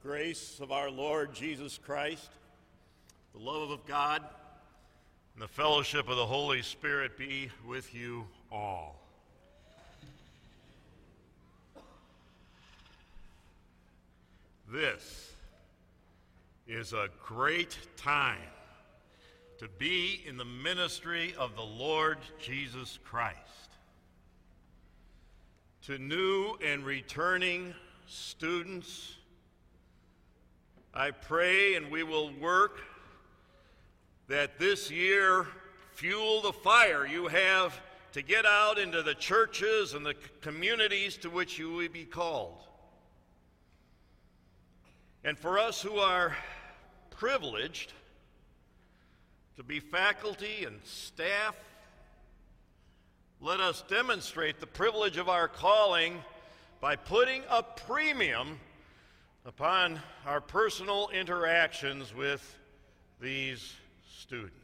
grace of our Lord Jesus Christ, the love of God, and the fellowship of the Holy Spirit be with you all. This is a great time to be in the ministry of the Lord Jesus Christ. To new and returning students, I pray and we will work that this year fuel the fire you have to get out into the churches and the communities to which you will be called. And for us who are privileged to be faculty and staff, let us demonstrate the privilege of our calling by putting a premium upon our personal interactions with these students.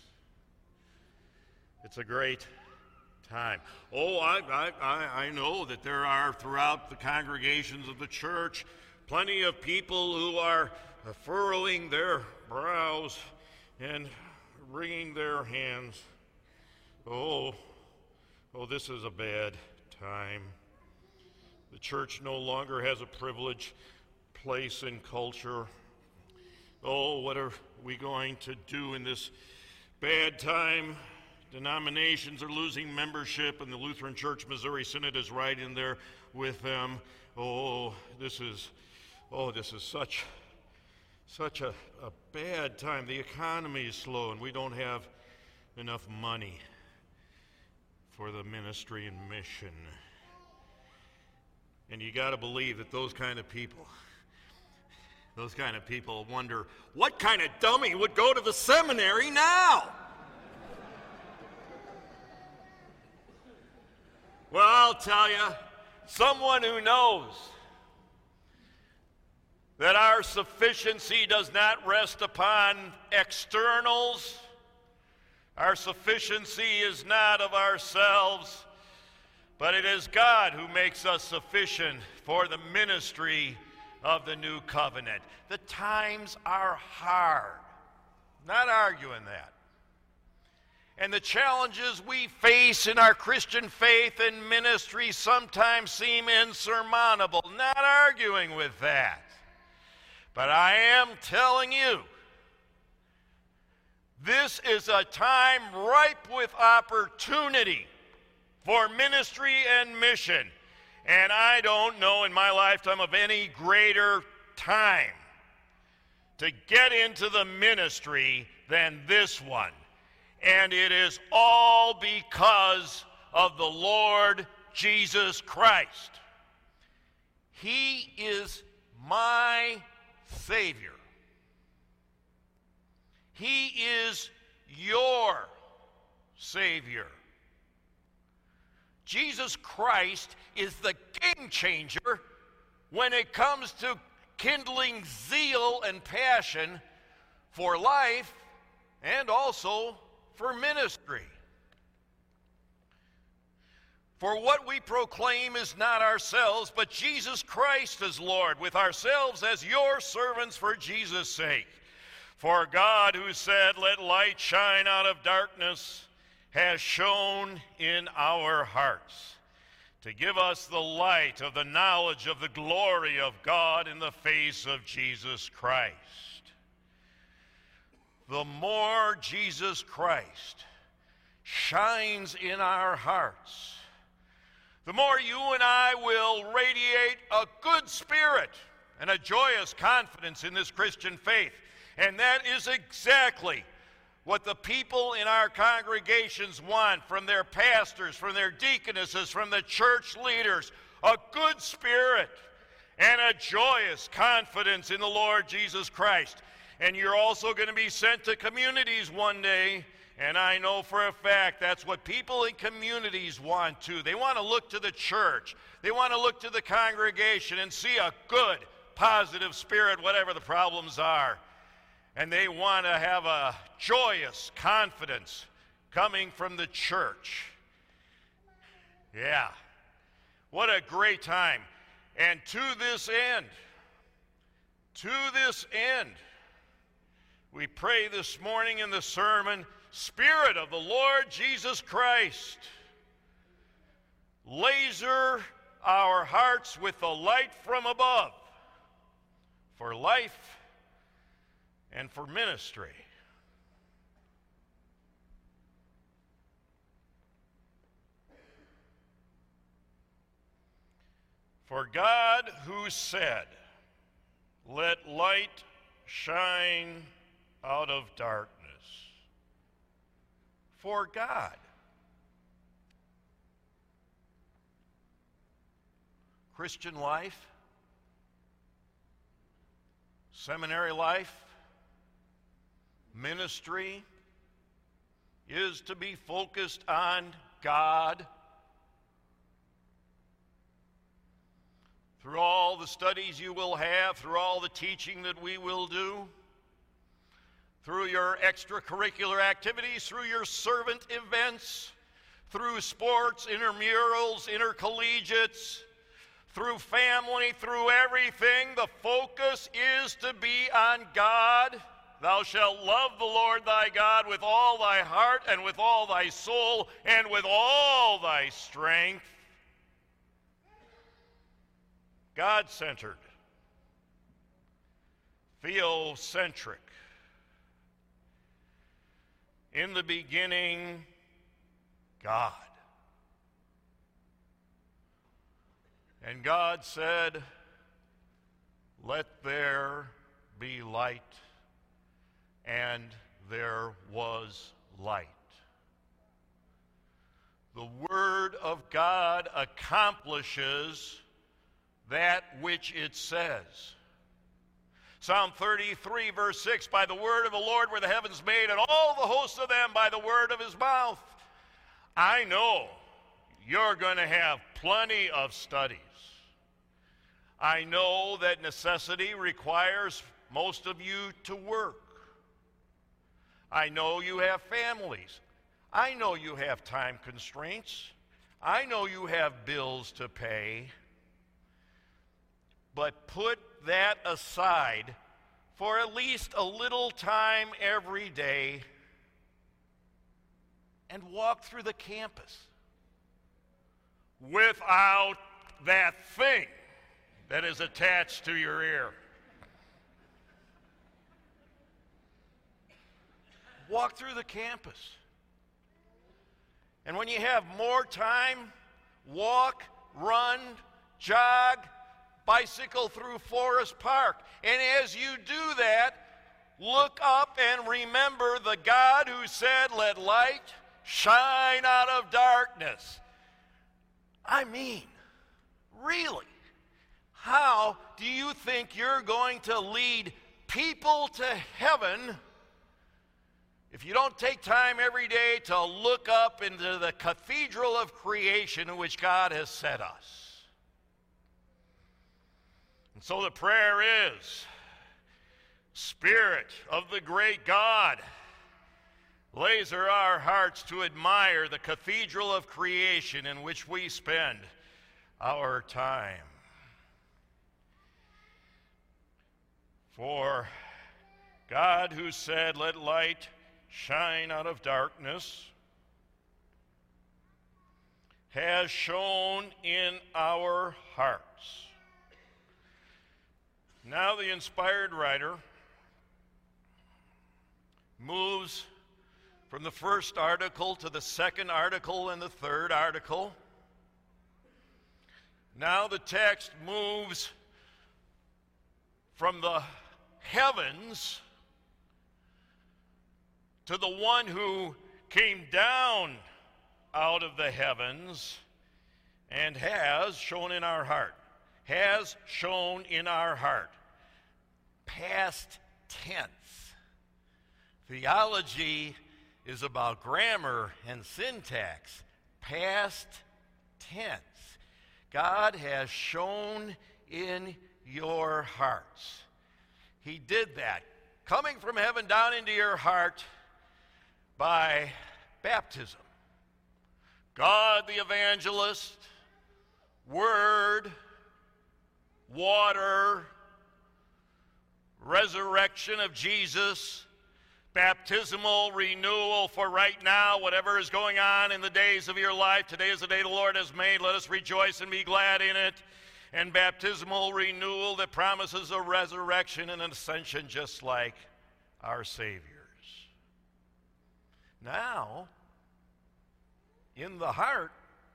It's a great time. Oh, I know that there are throughout the congregations of the church plenty of people who are furrowing their brows and wringing their hands. Oh, this is a bad time. The church no longer has a privileged place in culture. Oh, what are we going to do in this bad time? Denominations are losing membership, and the Lutheran Church Missouri Synod is right in there with them. This is such a bad time. The economy is slow, and we don't have enough money for the ministry and mission. And you got to believe that those kind of people wonder, what kind of dummy would go to the seminary now? Well, I'll tell you, someone who knows that our sufficiency does not rest upon externals. Our sufficiency is not of ourselves, but it is God who makes us sufficient for the ministry of the new covenant. The times are hard. Not arguing that. And the challenges we face in our Christian faith and ministry sometimes seem insurmountable. Not arguing with that. But I am telling you, this is a time ripe with opportunity for ministry and mission. And I don't know in my lifetime of any greater time to get into the ministry than this one. And it is all because of the Lord Jesus Christ. He is my Savior. He is your Savior. Jesus Christ is the game changer when it comes to kindling zeal and passion for life and also for ministry. For what we proclaim is not ourselves, but Jesus Christ as Lord, with ourselves as your servants for Jesus' sake. For God, who said, "Let light shine out of darkness," has shone in our hearts to give us the light of the knowledge of the glory of God in the face of Jesus Christ. The more Jesus Christ shines in our hearts, the more you and I will radiate a good spirit and a joyous confidence in this Christian faith. And that is exactly what the people in our congregations want from their pastors, from their deaconesses, from the church leaders. A good spirit and a joyous confidence in the Lord Jesus Christ. And you're also going to be sent to communities one day. And I know for a fact that's what people in communities want too. They want to look to the church. They want to look to the congregation and see a good, positive spirit, whatever the problems are. And they want to have a joyous confidence coming from the church. Yeah. What a great time. And to this end, To this end, we pray this morning in the sermon, Spirit of the Lord Jesus Christ, laser our hearts with the light from above for life and for ministry. For God, who said, "Let light shine out of darkness." For God. Christian life, seminary life, ministry is to be focused on God. Through all the studies you will have, through all the teaching that we will do, through your extracurricular activities, through your servant events, through sports, intramurals, intercollegiates, through family, through everything, the focus is to be on God. Thou shalt love the Lord thy God with all thy heart and with all thy soul and with all thy strength. God-centered, theocentric. In the beginning, God. And God said, "Let there be light," and there was light. The Word of God accomplishes that which it says. Psalm 33, verse 6, "By the word of the Lord were the heavens made, and all the hosts of them by the word of his mouth." I know you're going to have plenty of studies. I know that necessity requires most of you to work. I know you have families. I know you have time constraints. I know you have bills to pay. But put that aside for at least a little time every day and walk through the campus without that thing that is attached to your ear. Walk through the campus. And when you have more time, walk, run, jog, bicycle through Forest Park. And as you do that, look up and remember the God who said, "Let light shine out of darkness." I mean, really, how do you think you're going to lead people to heaven if you don't take time every day to look up into the cathedral of creation in which God has set us? And so the prayer is, Spirit of the great God, laser our hearts to admire the cathedral of creation in which we spend our time. For God, who said, "Let light shine out of darkness," has shone in our hearts. Now the inspired writer moves from the first article to the second article and the third article. Now the text moves from the heavens to the one who came down out of the heavens and has shone in our heart. Has shone in our heart. Past tense. Theology is about grammar and syntax. Past tense. God has shone in your hearts. He did that, coming from heaven down into your heart by baptism. God the evangelist, Word, water, resurrection of Jesus, baptismal renewal for right now, whatever is going on in the days of your life. Today is the day the Lord has made. Let us rejoice and be glad in it. And baptismal renewal that promises a resurrection and an ascension just like our Savior's. Now, in the heart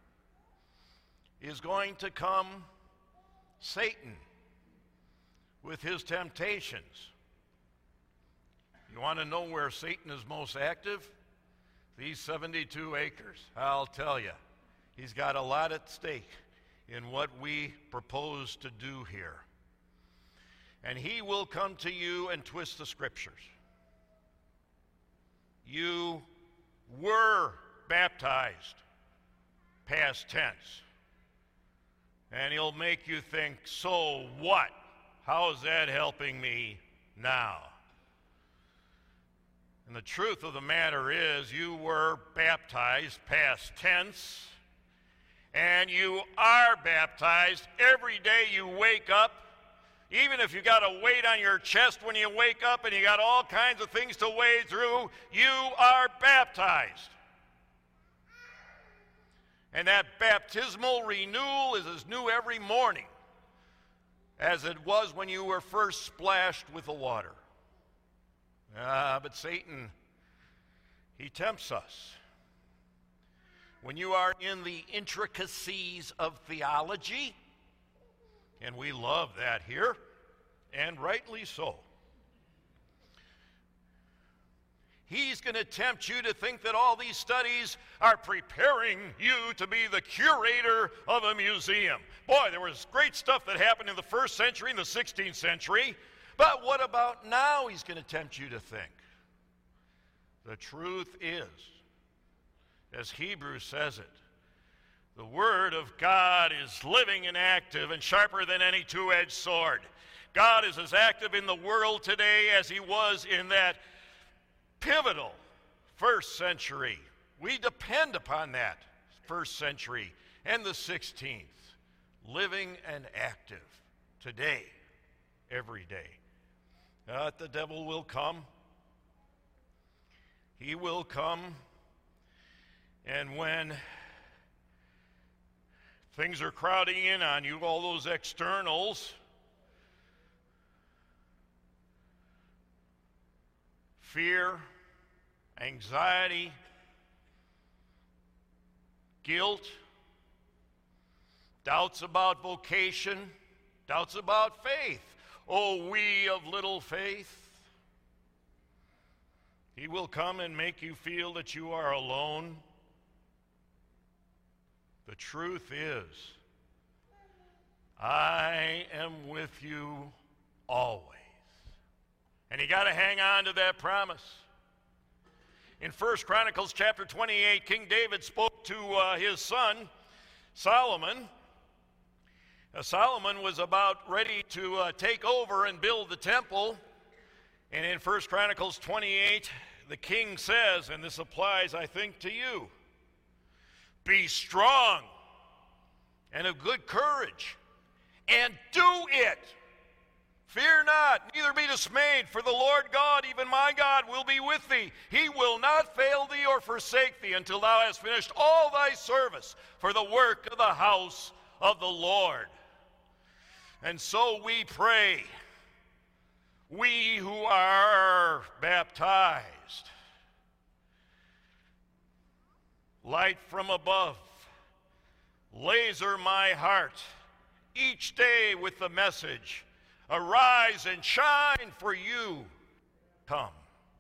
is going to come Satan with his temptations. You want to know where Satan is most active? These 72 acres. I'll tell you, he's got a lot at stake in what we propose to do here. And he will come to you and twist the scriptures. You were baptized, past tense. And he'll make you think, so what? How is that helping me now? And the truth of the matter is, you were baptized, past tense, and you are baptized every day you wake up. Even if you got a weight on your chest when you wake up and you got all kinds of things to wade through, you are baptized. And that baptismal renewal is as new every morning as it was when you were first splashed with the water. But Satan, he tempts us. When you are in the intricacies of theology, and we love that here, and rightly so, he's going to tempt you to think that all these studies are preparing you to be the curator of a museum. Boy, there was great stuff that happened in the 1st century and the 16th century, but what about now, he's going to tempt you to think. The truth is, as Hebrews says it, the Word of God is living and active and sharper than any two-edged sword. God is as active in the world today as he was in that pivotal 1st century. We depend upon that 1st century and the 16th, living and active today, every day. The devil will come. He will come, and when things are crowding in on you, all those externals, fear, anxiety, guilt, doubts about vocation, doubts about faith. Oh, we of little faith. He will come and make you feel that you are alone. The truth is, I am with you always. And you got to hang on to that promise. In 1 Chronicles chapter 28, King David spoke to his son, Solomon. Solomon was about ready to take over and build the temple. And in 1 Chronicles 28, the king says, and this applies, I think, to you, be strong and of good courage, and do it. Fear not, neither be dismayed, for the Lord God, even my God, will be with thee. He will not fail thee or forsake thee until thou hast finished all thy service for the work of the house of the Lord. And so we pray, we who are baptized, light from above, laser my heart each day with the message, arise and shine, for you come.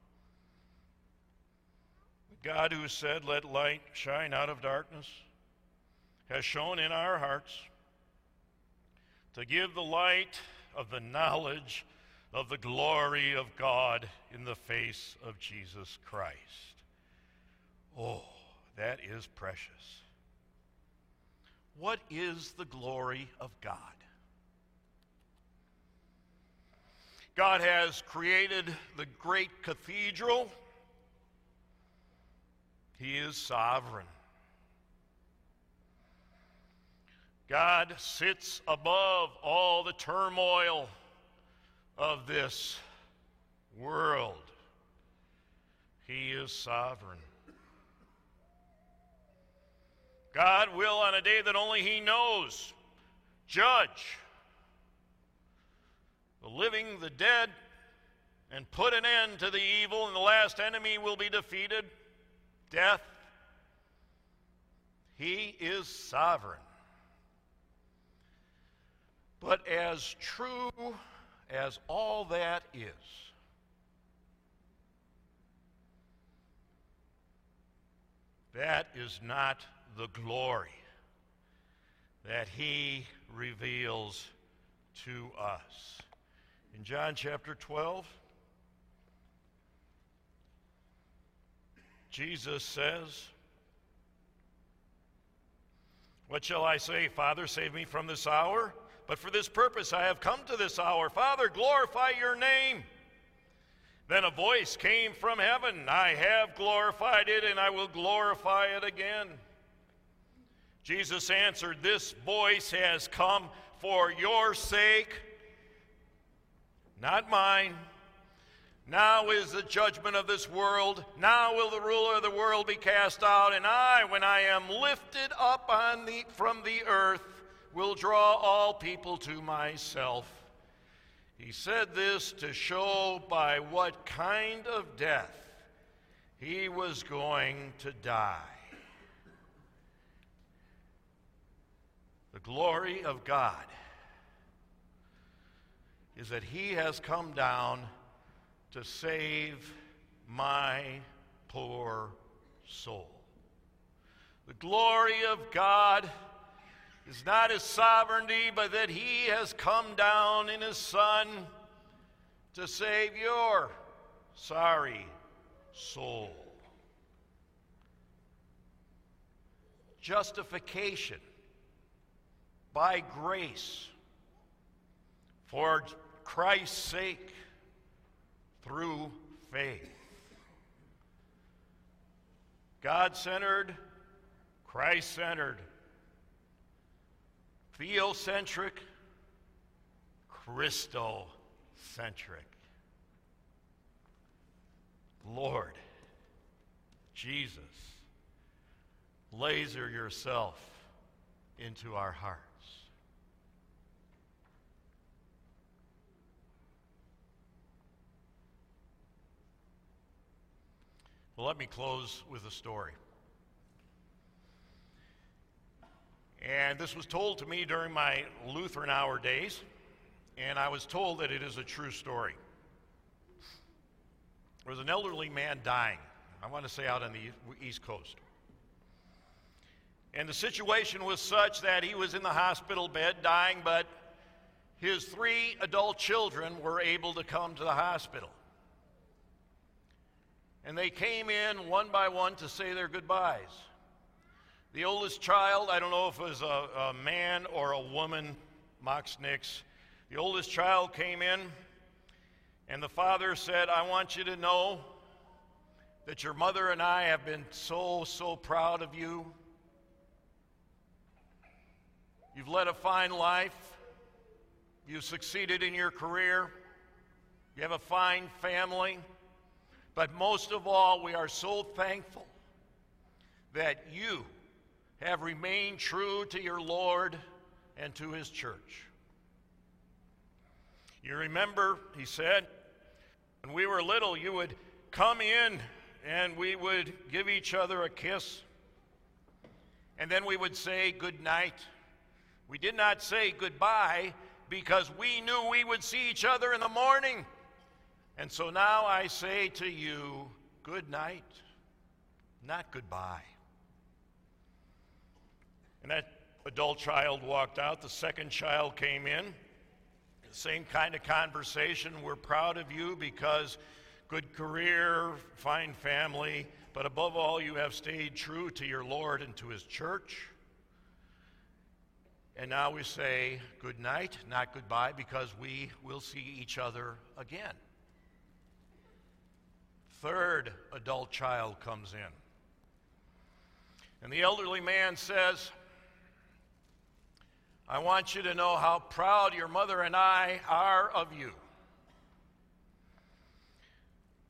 God, who said, let light shine out of darkness, has shone in our hearts to give the light of the knowledge of the glory of God in the face of Jesus Christ. Oh, that is precious. What is the glory of God? God has created the great cathedral. He is sovereign. God sits above all the turmoil of this world. He is sovereign. God will, on a day that only He knows, judge the living, the dead, and put an end to the evil, and the last enemy will be defeated, death. He is sovereign. But as true as all that is, that is not the glory that He reveals to us. In John chapter 12, Jesus says, "What shall I say? Father, save me from this hour? But for this purpose I have come to this hour. Father, glorify your name." Then a voice came from heaven, "I have glorified it, and I will glorify it again." Jesus answered, "This voice has come for your sake, not mine. Now is the judgment of this world. Now will the ruler of the world be cast out, and I, when I am lifted up from the earth, will draw all people to myself." He said this to show by what kind of death He was going to die. The glory of God is that He has come down to save my poor soul. The glory of God is not His sovereignty, but that He has come down in His Son to save your sorry soul. Justification by grace for Christ's sake through faith. God-centered, Christ-centered, theocentric, Christocentric. Lord Jesus, laser yourself into our hearts. Well, let me close with a story. And this was told to me during my Lutheran hour days, and I was told that it is a true story. There was an elderly man dying, I want to say out on the East Coast. And the situation was such that he was in the hospital bed dying, but his 3 adult children were able to come to the hospital. And they came in one by one to say their goodbyes. The oldest child, I don't know if it was a man or a woman, Max Nix. The oldest child came in, and the father said, "I want you to know that your mother and I have been so proud of you. You've led a fine life. You've succeeded in your career. You have a fine family. But most of all, we are so thankful that you have remained true to your Lord and to His church. You remember," he said, "when we were little, you would come in and we would give each other a kiss. And then we would say good night. We did not say goodbye because we knew we would see each other in the morning. And so now I say to you, good night, not goodbye." And that adult child walked out. The second child came in. The same kind of conversation. "We're proud of you because good career, fine family, but above all, you have stayed true to your Lord and to His church." And now we say good night, not goodbye, because we will see each other again. Third adult child comes in. And the elderly man says, "I want you to know how proud your mother and I are of you.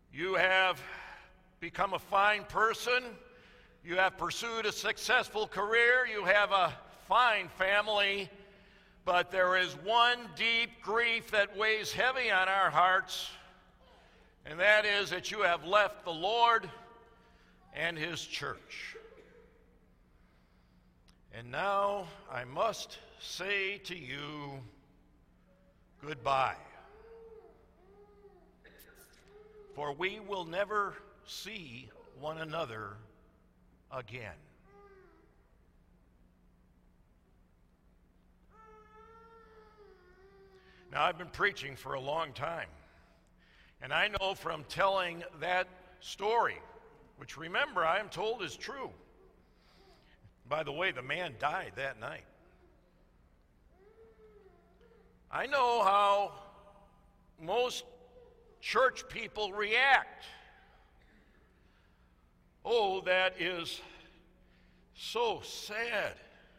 You have become a fine person. You have pursued a successful career. You have a fine family. But there is one deep grief that weighs heavy on our hearts, and that is that you have left the Lord and His church. And now I must say to you goodbye. For we will never see one another again. Now, I've been preaching for a long time, and I know from telling that story, which remember I am told is true. By the way, the man died that night. I know how most church people react. Oh, that is so sad,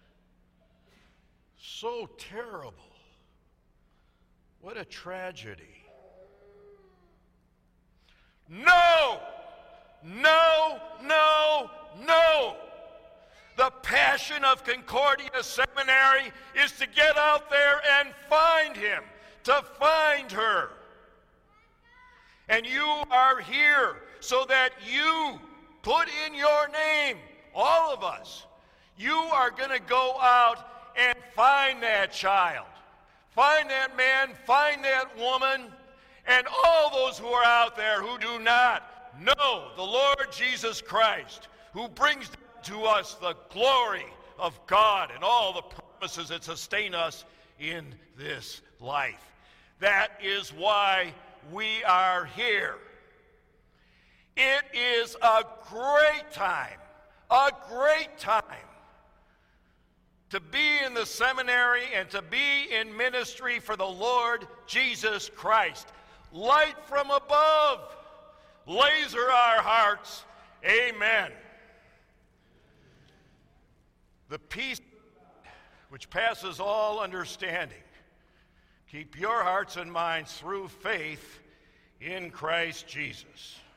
so terrible. What a tragedy. No! No, no, no! The passion of Concordia Seminary is to get out there and find him, to find her. And you are here so that you put in your name, all of us. You are going to go out and find that child. Find that man, find that woman, and all those who are out there who do not know the Lord Jesus Christ, who brings to us the glory of God and all the promises that sustain us in this life. That is why we are here. It is a great time to be in the seminary and to be in ministry for the Lord Jesus Christ. Light from above, laser our hearts. Amen. The peace which passes all understanding, keep your hearts and minds through faith in Christ Jesus.